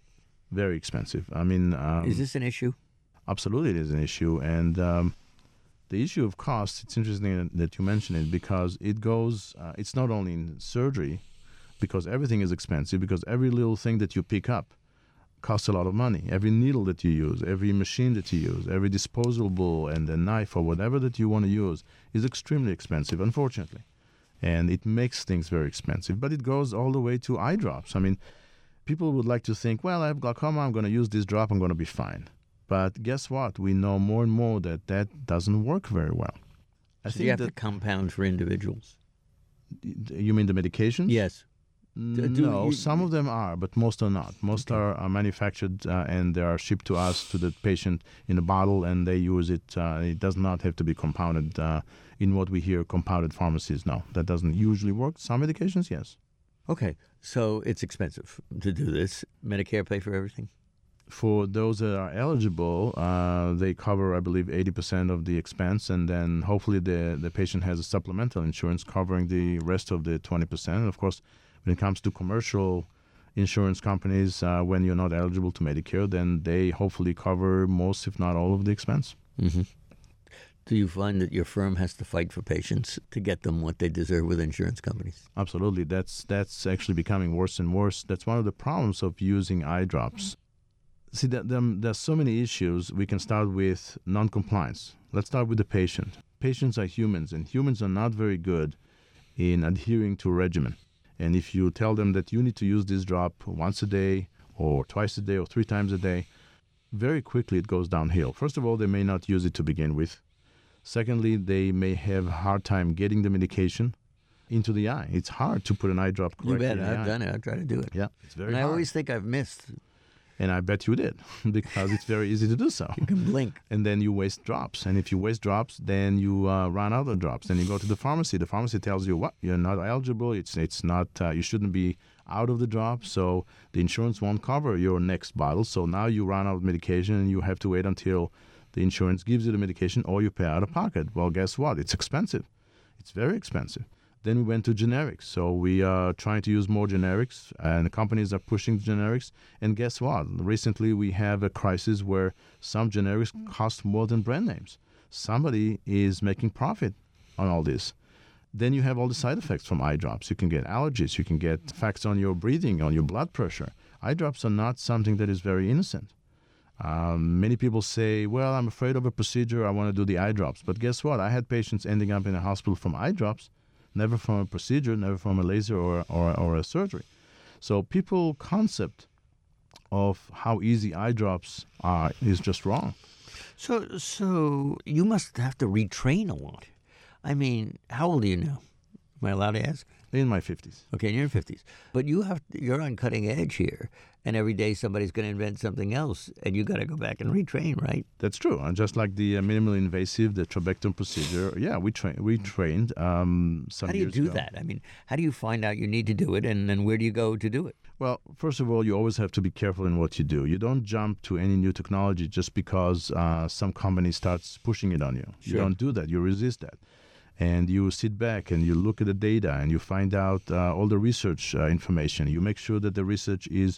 Very expensive. I mean, um, Is this an issue? absolutely it is an issue. And um, the issue of cost, it's interesting that you mention it because it goes, uh, it's not only in surgery, because everything is expensive, because every little thing that you pick up costs a lot of money. Every needle that you use, every machine that you use, every disposable and a knife or whatever that you want to use is extremely expensive, unfortunately. And it makes things very expensive. But it goes all the way to eye drops. I mean, people would like to think, well, I have glaucoma, I'm going to use this drop, I'm going to be fine. But guess what? We know more and more that that doesn't work very well. I So do you have that, to compound for individuals? you mean the medications? Yes. N- do no, you- some of them are, but most are not. Most Okay. are, are manufactured uh, and they are shipped to us, to the patient, in a bottle, and they use it. Uh, it does not have to be compounded uh, in what we hear compounded pharmacies. No, that doesn't usually work. Some medications, yes. Okay, so it's expensive to do this. Medicare pay for everything? For those that are eligible, uh, they cover, I believe, eighty percent of the expense, and then hopefully the, the patient has a supplemental insurance covering the rest of the twenty percent. And of course, when it comes to commercial insurance companies, uh, when you're not eligible to Medicare, then they hopefully cover most, if not all, of the expense. Mm-hmm. Do you find that your firm has to fight for patients to get them what they deserve with insurance companies? Absolutely. That's that's actually becoming worse and worse. That's one of the problems of using eye drops. See, that them, there's so many issues. We can start with non-compliance. Let's start with the patient. Patients are humans, and humans are not very good in adhering to a regimen. And if you tell them that you need to use this drop once a day or twice a day or three times a day, very quickly it goes downhill. First of all, they may not use it to begin with. Secondly, they may have a hard time getting the medication into the eye. It's hard to put an eye drop You correctly bet. in the I've eye. done it. I've tried to do it. Yeah, it's very And I hard. always think I've missed. And I bet you did, because it's very easy to do so. You can blink. And then you waste drops. And if you waste drops, then you uh, run out of drops. Then you go to the pharmacy. The pharmacy tells you, what? You're not eligible. It's it's not, uh, you shouldn't be out of the drop. So the insurance won't cover your next bottle. So now you run out of medication and you have to wait until the insurance gives you the medication or you pay out of pocket. Well, guess what? It's expensive. It's very expensive. Then we went to generics. So we are trying to use more generics, and the companies are pushing generics. And guess what? Recently, we have a crisis where some generics cost more than brand names. Somebody is making profit on all this. Then you have all the side effects from eye drops. You can get allergies. You can get effects on your breathing, on your blood pressure. Eye drops are not something that is very innocent. Um, many people say, well, I'm afraid of a procedure. I want to do the eye drops. But guess what? I had patients ending up in a hospital from eye drops, never from a procedure, never from a laser or, or, or a surgery. So people's concept of how easy eye drops are is just wrong. So, so you must have to retrain a lot. I mean, how old are you now? Am I allowed to ask? In my fifties. Okay, in your fifties. But you have you're on cutting edge here, and every day somebody's going to invent something else, and you got to go back and retrain, right? That's true. And just like the uh, minimally invasive, the trabecular procedure, yeah, we train we trained um, some How do you years do ago. that? I mean, how do you find out you need to do it, and then where do you go to do it? Well, first of all, you always have to be careful in what you do. You don't jump to any new technology just because uh, some company starts pushing it on you. Sure. You don't do that. You resist that. And you sit back and you look at the data and you find out uh, all the research uh, information. You make sure that the research is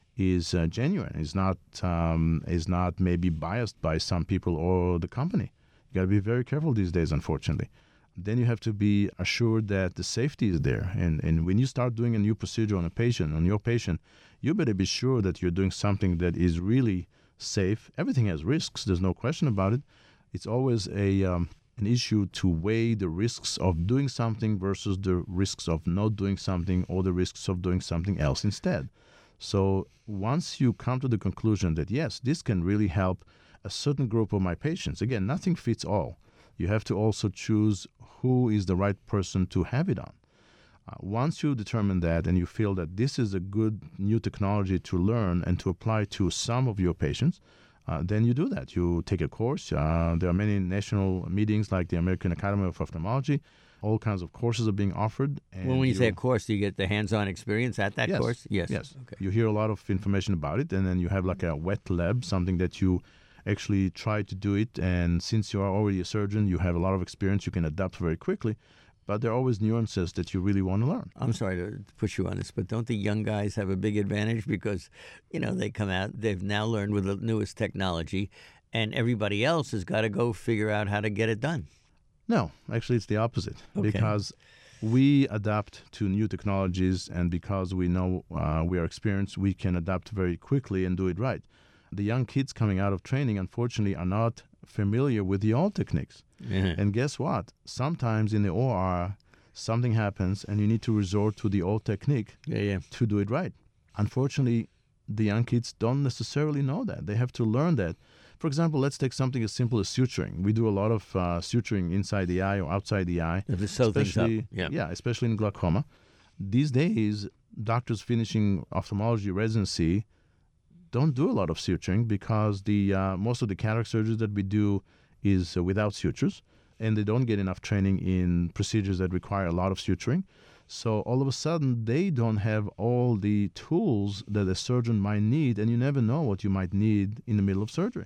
is uh, genuine, is not um, is not maybe biased by some people or the company. You got to be very careful these days, unfortunately. Then you have to be assured that the safety is there. And and when you start doing a new procedure on a patient, on your patient, you better be sure that you're doing something that is really safe. Everything has risks. There's no question about it. It's always a um, an issue to weigh the risks of doing something versus the risks of not doing something or the risks of doing something else instead. So once you come to the conclusion that, yes, this can really help a certain group of my patients, again, nothing fits all. You have to also choose who is the right person to have it on. Uh, once you determine that and you feel that this is a good new technology to learn and to apply to some of your patients, Uh, then you do that. You take a course. Uh, there are many national meetings like the American Academy of Ophthalmology. All kinds of courses are being offered. And Well, when you say a course, do you get the hands-on experience at that yes, course? Yes. Yes. Okay. You hear a lot of information about it, and then you have like a wet lab, something that you actually try to do it. And since you are already a surgeon, you have a lot of experience. You can adapt very quickly. But there are always nuances that you really want to learn. I'm sorry to push you on this, but don't the young guys have a big advantage because, you know, they come out, they've now learned with the newest technology, and everybody else has got to go figure out how to get it done. No, actually it's the opposite. Okay. Because we adapt to new technologies, and because we know uh, we are experienced, we can adapt very quickly and do it right. The young kids coming out of training, unfortunately, are not familiar with the old techniques. Yeah. And guess what? Sometimes in the O R, something happens and you need to resort to the old technique Yeah, yeah. to do it right. Unfortunately, the young kids don't necessarily know that. They have to learn that. For example, let's take something as simple as suturing. We do a lot of uh, suturing inside the eye or outside the eye. To sew things up. especially- Yeah. yeah, especially in glaucoma. These days, doctors finishing ophthalmology residency don't do a lot of suturing because the uh, most of the cataract surgeries that we do is uh, without sutures, and they don't get enough training in procedures that require a lot of suturing. So all of a sudden, they don't have all the tools that a surgeon might need, and you never know what you might need in the middle of surgery.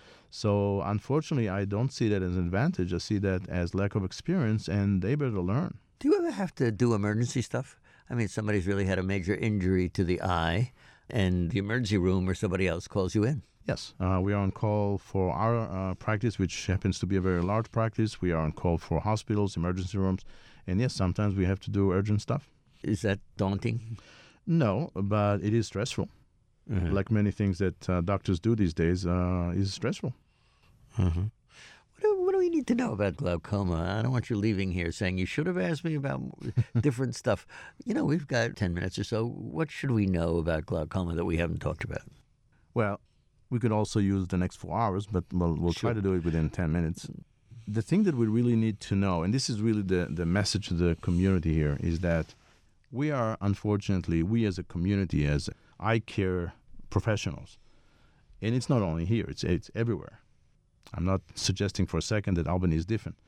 So unfortunately, I don't see that as an advantage. I see that as lack of experience, and they better learn. Do you ever have to do emergency stuff? I mean, somebody's really had a major injury to the eye, and the emergency room or somebody else calls you in. Yes, uh, we are on call for our uh, practice, which happens to be a very large practice. We are on call for hospitals, emergency rooms, and yes, sometimes we have to do urgent stuff. Is that daunting? No, but it is stressful. Mhm. Like many things that uh, doctors do these days, uh, is stressful. Mhm. What do, what do we need to know about glaucoma? I don't want you leaving here saying you should have asked me about different stuff. You know, we've got ten minutes or so. What should we know about glaucoma that we haven't talked about? Well, we could also use the next four hours, but we'll, we'll Sure. try to do it within ten minutes. The thing that we really need to know, and this is really the, the message to the community here, is that we are, unfortunately, we as a community, as eye care professionals, and it's not only here, it's, it's everywhere. I'm not suggesting for a second that Albany is different.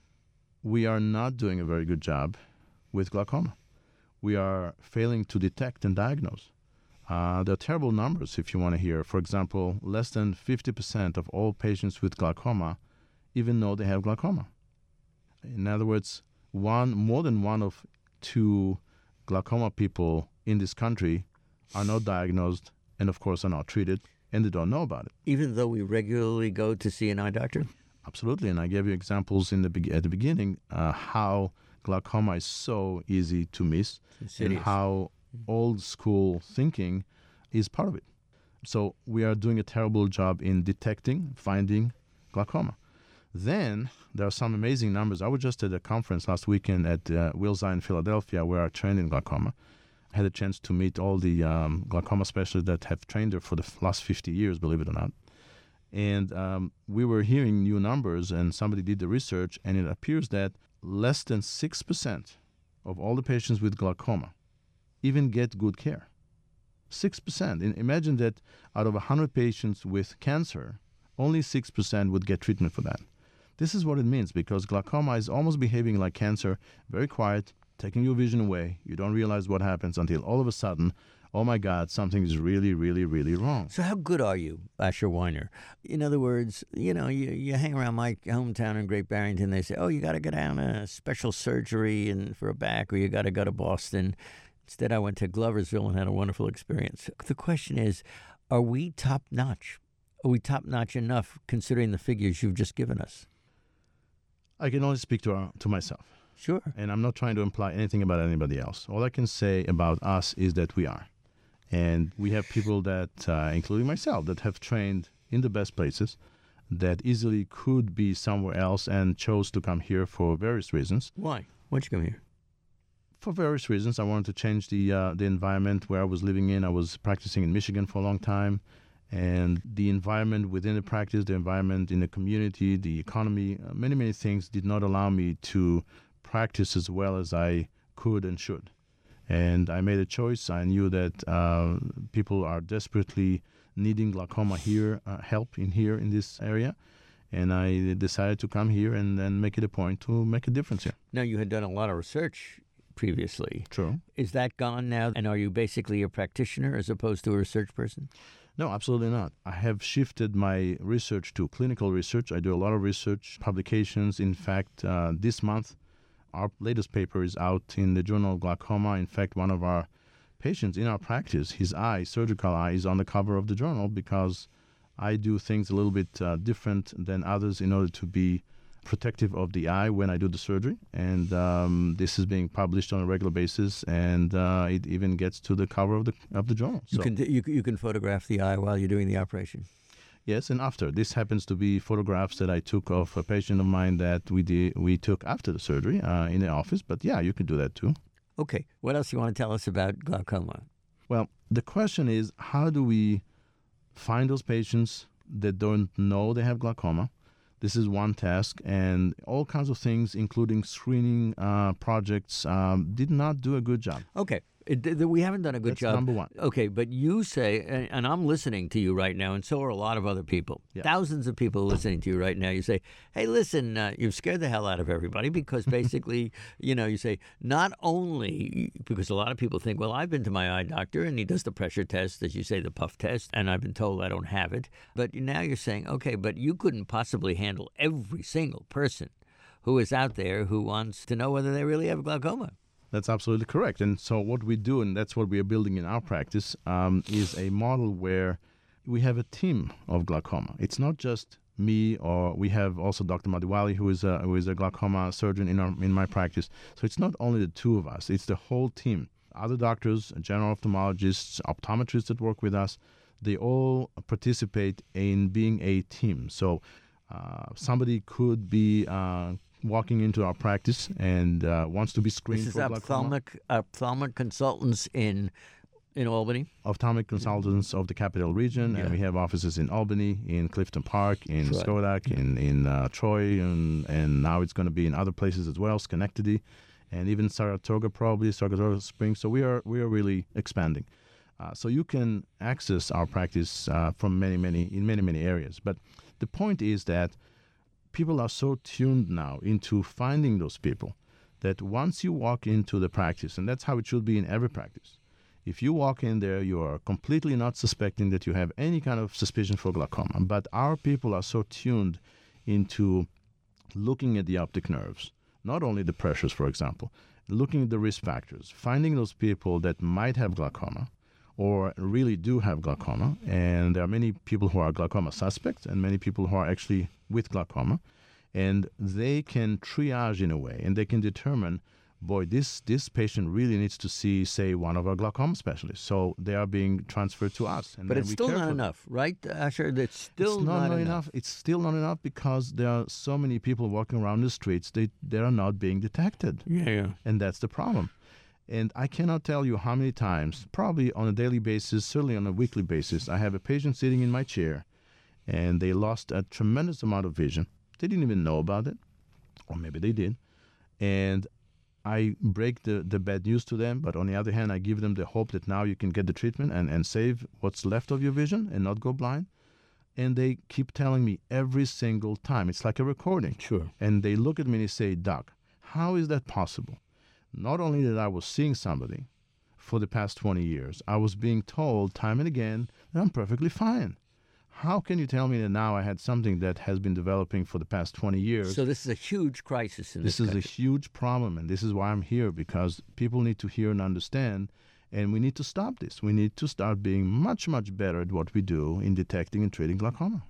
We are not doing a very good job with glaucoma. We are failing to detect and diagnose. Uh, there are terrible numbers if you want to hear. For example, less than fifty percent of all patients with glaucoma even know they have glaucoma. In other words, one more than one of two glaucoma people in this country are not diagnosed and, of course, are not treated, and they don't know about it. Even though we regularly go to see an eye doctor? Absolutely, and I gave you examples in the be- at the beginning uh, how glaucoma is so easy to miss and Insidious. how old school thinking is part of it. So we are doing a terrible job in detecting, finding glaucoma. Then there are some amazing numbers. I was just at a conference last weekend at uh, Wills Eye in Philadelphia where I trained in glaucoma. I had a chance to meet all the um, glaucoma specialists that have trained there for the last fifty years, believe it or not. And um, we were hearing new numbers, and somebody did the research, and it appears that less than six percent of all the patients with glaucoma even get good care. six percent. And imagine that out of one hundred patients with cancer, only six percent would get treatment for that. This is what it means, because glaucoma is almost behaving like cancer, very quiet, taking your vision away. You don't realize what happens until all of a sudden, oh my God, something is really, really, really wrong. So how good are you, Asher Weiner? In other words, you know, you, you hang around my hometown in Great Barrington, they say, oh, you got to go down a special surgery and for a back, or you got to go to Boston. Instead, I went to Gloversville and had a wonderful experience. The question is, are we top-notch? Are we top-notch enough considering the figures you've just given us? I can only speak to, our, to myself. Sure. And I'm not trying to imply anything about anybody else. All I can say about us is that we are. And we have people that, uh, including myself, that have trained in the best places, that easily could be somewhere else and chose to come here for various reasons. Why? Why'd you come here? For various reasons. I wanted to change the uh, the environment where I was living in. I was practicing in Michigan for a long time. And the environment within the practice, the environment in the community, the economy, uh, many, many things did not allow me to practice as well as I could and should. And I made a choice. I knew that uh, people are desperately needing glaucoma here, uh, help in here in this area. And I decided to come here and, and make it a point to make a difference here. Now, you had done a lot of research previously. True. Is that gone now? And are you basically a practitioner as opposed to a research person? No, absolutely not. I have shifted my research to clinical research. I do a lot of research publications. In fact, uh, this month, our latest paper is out in the Journal of Glaucoma. In fact, one of our patients in our practice, his eye, surgical eye, is on the cover of the journal because I do things a little bit uh, different than others in order to be protective of the eye when I do the surgery. And um, this is being published on a regular basis, and uh, it even gets to the cover of the of the journal. You so, can you, you can photograph the eye while you're doing the operation. Yes, and after. This happens to be photographs that I took of a patient of mine that we did, we took after the surgery uh, in the office. But yeah, you can do that too. Okay. What else do you want to tell us about glaucoma? Well, the question is, how do we find those patients that don't know they have glaucoma? This is one task, and all kinds of things, including screening uh, projects, um, did not do a good job. Okay. It, th- we haven't done a good That's job. number one. Okay, but you say, and, and I'm listening to you right now, and so are a lot of other people. Yeah. Thousands of people listening to you right now. You say, hey, listen, uh, you've scared the hell out of everybody because basically, you know, you say, not only, because a lot of people think, well, I've been to my eye doctor, and he does the pressure test, as you say, the puff test, and I've been told I don't have it. But now you're saying, okay, but you couldn't possibly handle every single person who is out there who wants to know whether they really have glaucoma. That's absolutely correct. And so what we do, and that's what we are building in our practice, um, is a model where we have a team of glaucoma. It's not just me, or we have also Doctor Madiwali, who is a, who is a glaucoma surgeon in our, in my practice. So it's not only the two of us, it's the whole team. Other doctors, general ophthalmologists, optometrists that work with us, they all participate in being a team. So uh, somebody could be uh, walking into our practice and uh, wants to be screened This is for glaucoma. ophthalmic, ophthalmic consultants in in Albany. Ophthalmic consultants of the capital region, Yeah. and we have offices in Albany, in Clifton Park, in Troy. Skodak, in in uh, Troy, and and now it's going to be in other places as well, Schenectady, and even Saratoga, probably Saratoga Springs. So we are we are really expanding. Uh, so you can access our practice uh, from many many in many many areas. But the point is that people are so tuned now into finding those people that once you walk into the practice, and that's how it should be in every practice, if you walk in there, you are completely not suspecting that you have any kind of suspicion for glaucoma. But our people are so tuned into looking at the optic nerves, not only the pressures, for example, looking at the risk factors, finding those people that might have glaucoma or really do have glaucoma. And there are many people who are glaucoma suspects and many people who are actually with glaucoma. And they can triage in a way, and they can determine, boy, this, this patient really needs to see, say, one of our glaucoma specialists. So they are being transferred to us. And But then it's we still care not for them. enough, right, Asher? It's still It's not, not not enough. enough. It's still not enough because there are so many people walking around the streets. They they are not being detected, Yeah, yeah. and that's the problem. And I cannot tell you how many times, probably on a daily basis, certainly on a weekly basis, I have a patient sitting in my chair, and they lost a tremendous amount of vision. They didn't even know about it, or maybe they did. And I break the, the bad news to them, but on the other hand, I give them the hope that now you can get the treatment and, and save what's left of your vision and not go blind. And they keep telling me every single time. It's like a recording. Sure. And they look at me and they say, Doc, how is that possible? Not only that I was seeing somebody for the past twenty years, I was being told time and again that I'm perfectly fine. How can you tell me that now I had something that has been developing for the past twenty years? So this is a huge crisis in this This is country. a huge problem, and this is why I'm here, because people need to hear and understand, and we need to stop this. We need to start being much, much better at what we do in detecting and treating glaucoma.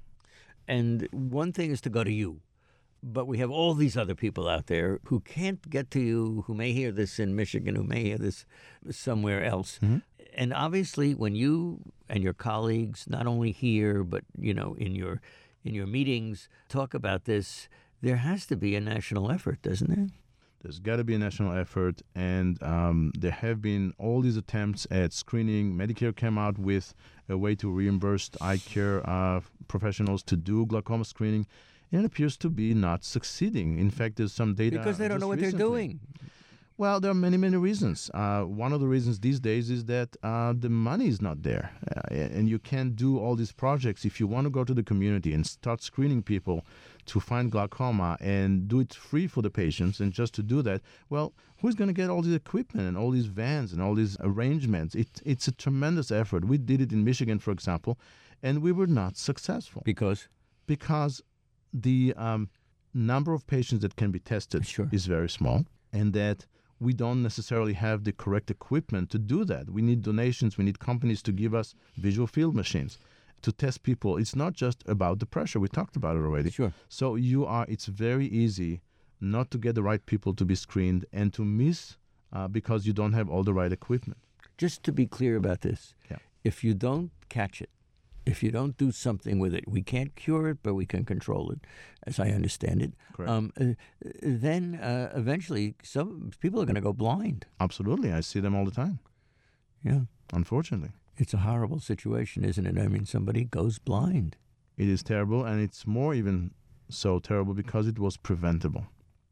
And one thing is to go to you, but we have all these other people out there who can't get to you, who may hear this in Michigan, who may hear this somewhere else. Mm-hmm. And obviously, when you and your colleagues, not only here but you know in your in your meetings, talk about this, there has to be a national effort, doesn't there? There's got to be a national effort, and um, there have been all these attempts at screening. Medicare came out with a way to reimburse eye care uh, professionals to do glaucoma screening, and it appears to be not succeeding. In fact, there's some data Because they don't just know what recently. they're doing. Well, there are many, many reasons. Uh, one of the reasons these days is that uh, the money is not there. Uh, and you can't do all these projects. If you want to go to the community and start screening people to find glaucoma and do it free for the patients, and just to do that, well, who's going to get all this equipment and all these vans and all these arrangements? It, it's a tremendous effort. We did it in Michigan, for example, and we were not successful. Because? Because the um, number of patients that can be tested Sure. is very small, and that we don't necessarily have the correct equipment to do that. We need donations. We need companies to give us visual field machines to test people. It's not just about the pressure. We talked about it already. Sure. So you are. It's very easy not to get the right people to be screened and to miss uh, because you don't have all the right equipment. Just to be clear about this, Yeah. if you don't catch it, if you don't do something with it, we can't cure it, but we can control it, as I understand it. Correct. Um, uh, then uh, eventually, some people are going to go blind. Absolutely. I see them all the time, Yeah, unfortunately. it's a horrible situation, isn't it? I mean, somebody goes blind. It is terrible, and it's more even so terrible because it was preventable.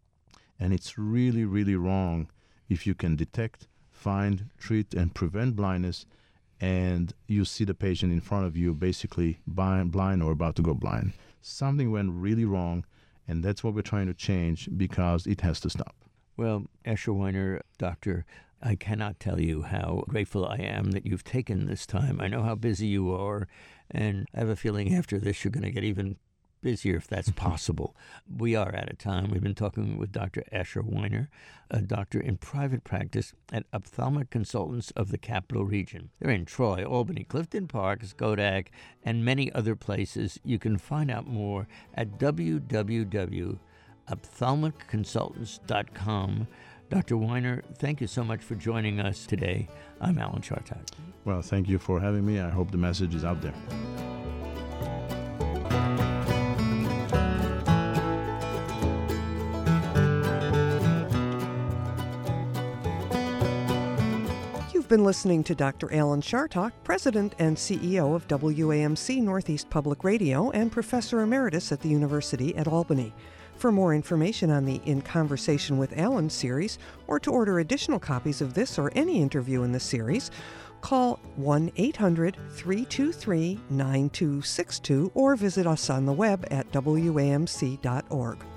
And it's really, really wrong if you can detect, find, treat, and prevent blindness, and you see the patient in front of you basically blind, blind or about to go blind. Something went really wrong, and that's what we're trying to change because it has to stop. Well, Asher Weiner, doctor, I cannot tell you how grateful I am that you've taken this time. I know how busy you are, and I have a feeling after this you're going to get even busier if that's possible. We are out of time. We've been talking with Doctor Asher Weiner, a doctor in private practice at Ophthalmic Consultants of the Capital Region. They're in Troy, Albany, Clifton Park, Skodak, and many other places. You can find out more at w w w dot ophthalmic consultants dot com. Doctor Weiner, thank you so much for joining us today. I'm Alan Chartak. Well, thank you for having me. I hope the message is out there. You've been listening to Doctor Alan Chartak, President and C E O of W A M C Northeast Public Radio and Professor Emeritus at the University at Albany. For more information on the In Conversation with Alan series, or to order additional copies of this or any interview in the series, call one eight hundred, three two three, nine two six two or visit us on the web at w a m c dot org.